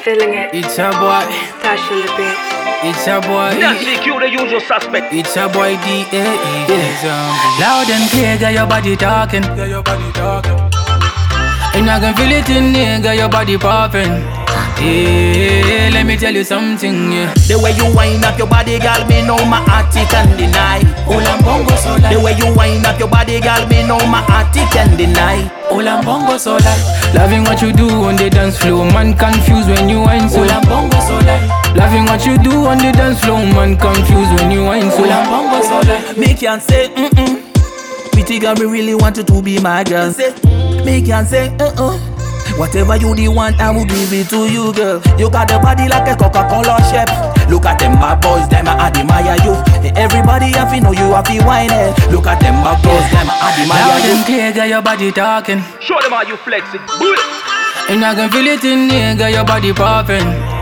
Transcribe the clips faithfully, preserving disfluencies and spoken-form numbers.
feeling it. It's a boy. Tash on the beat. It's a boy. Not C Q, the usual suspect. It's a boy D A E. Loud and clear, got your body talking. Got your body talking. And I can feel it in there, got your body popping. Hey, let me tell you something, yeah. The way you wind up your body, girl, me know my heart it can deny. Olambongo sola. The way you wind up your body, girl, me know my heart it can deny. Olambongo sola. Loving what you do on the dance floor, man confused when you whine so. Olambongo sola. Loving what you do on the dance floor, man confused when you whine so. Olambongo sola. Me can say, mm-mm. Pretty girl, me really want you to be my girl. Say, me can say, uh-uh. Whatever you the want, I will give it to you, girl. You got the body like a Coca-Cola chef. Look at them bad boys, them I admire you. Everybody have to know you have to whine it. Look at them bad boys, them I admire Loud you. and clear, got your body talking. Show them how you flexing. And I can feel it in there, got your body popping.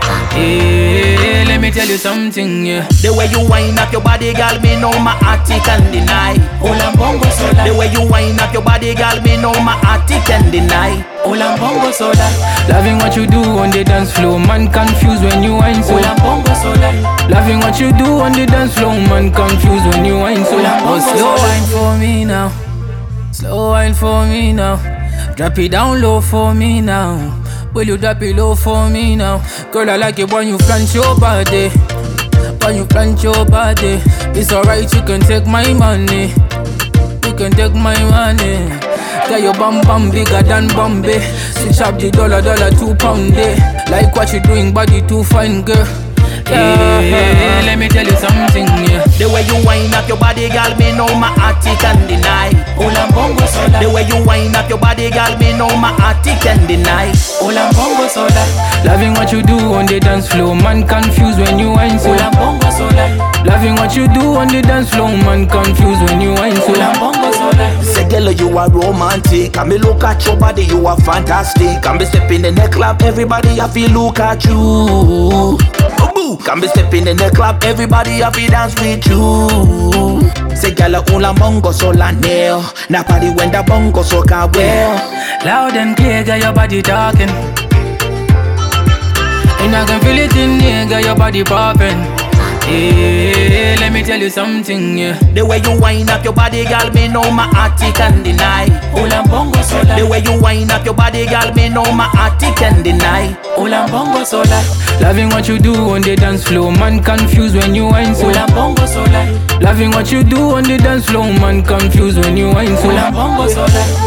Hey, let me tell you something, yeah. The way you wind up your body, girl, me know my heart it can deny. Olambongo sola. The way you wind up your body, girl, me know my heart it can deny. Olambongo sola. Loving what you do on the dance floor, man confused when you whine so. Olambongo sola. Loving what you do on the dance floor, man confused when you whine so. Oh, slow wine for me now. Slow wine for me now. Drop it down low for me now. Will you drop it low for me now? Girl, I like it when you plant your body. When you plant your body. It's alright, you can take my money. You can take my money. Got your bum bum bigger than Bombay. Switch up the dollar, dollar, two pound day. Like what you doing, body too fine, girl. Yeah, yeah, let me tell you something, yeah. The way you wind up your body, girl, me know my heart it can deny. Olambongo sola. The way you wind up your body, girl, me know my heart it can deny. Olambongo sola. Loving what you do on the dance floor, man confused when you whine so. Olambongo sola. Loving what you do on the dance floor, man confused when you whine so. Olambongo sola. Say, girl, you are romantic. And me look at your body, you are fantastic. And me step in the club, everybody I feel look at you. Can be stepping in the club, everybody have to dance with you. Say gala ula mongo so la nail. Na party when the bongo so ka well. Loud and clear, got your body talking. And I can feel it in there, got your body popping. Hey, let me tell you something, yeah. The way you wind up your body, girl, me know my heart it can deny. Olambongo sola. The way you wind up your body, girl, me know my heart it can deny. Olambongo sola. Loving what you do on the dance floor, man confused when you whine so. Olambongo sola. Loving what you do on the dance floor, man confused when you whine so. Olambongo sola.